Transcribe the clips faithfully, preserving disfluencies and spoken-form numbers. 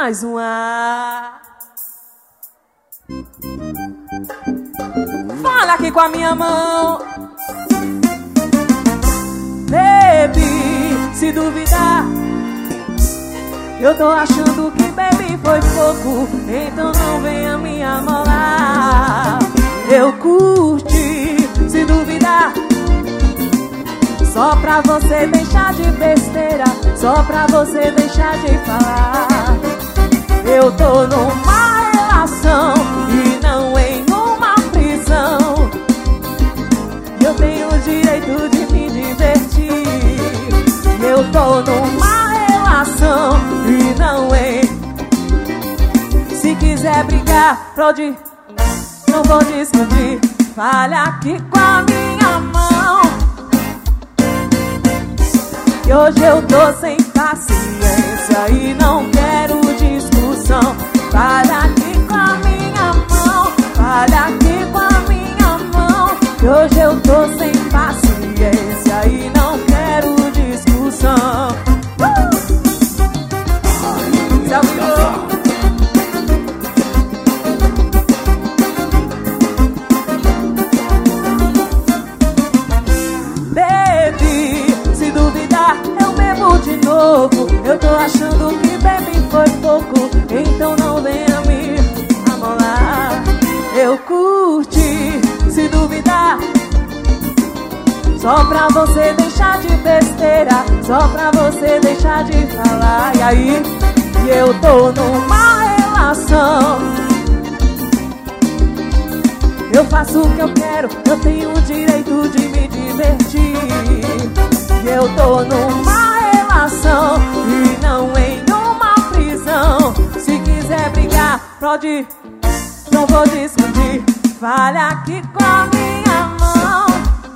mais uma. Fala aqui com a minha mão. Baby, se duvidar, eu tô achando que baby foi pouco, então não venha me amolar. Eu curti, se duvidar, só pra você deixar de besteira, só pra você deixar de falar. Eu tô numa relação e não em uma prisão, e eu tenho o direito de me divertir. Eu tô numa relação e não em. Se quiser brigar, pode, não vou discutir. Fale aqui com a minha mão, e hoje eu tô sem paciência e não quero discussão. Fale aqui com a minha mão, fale aqui com a minha mão, e hoje eu tô sem paciência e não quero discussão. Uh! Baby, se duvidar, eu bebo de novo. Eu tô achando que baby foi pouco, então não venha me amolar. Eu curti, se duvidar, só pra você deixar de besteira, só pra você deixar de falar. E aí, e eu tô numa relação, eu faço o que eu quero, eu tenho o direito de me divertir. E eu tô numa relação e não em uma prisão. Se quiser brigar, pode, não vou discutir. Fale aqui com a minha mão,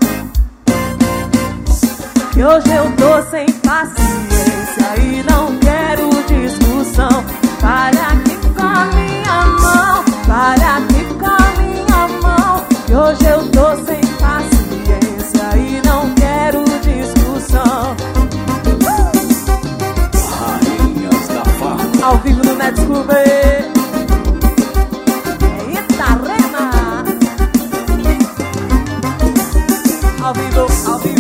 e hoje eu tô sem paciência e não quero discussão. Fale aqui com a minha mão, fale aqui com a minha mão, e hoje eu tô sem paciência e não quero discussão. Rainhas da Farra, ao vivo no Netsclub. Eita, Rema! Ao vivo, ao vivo.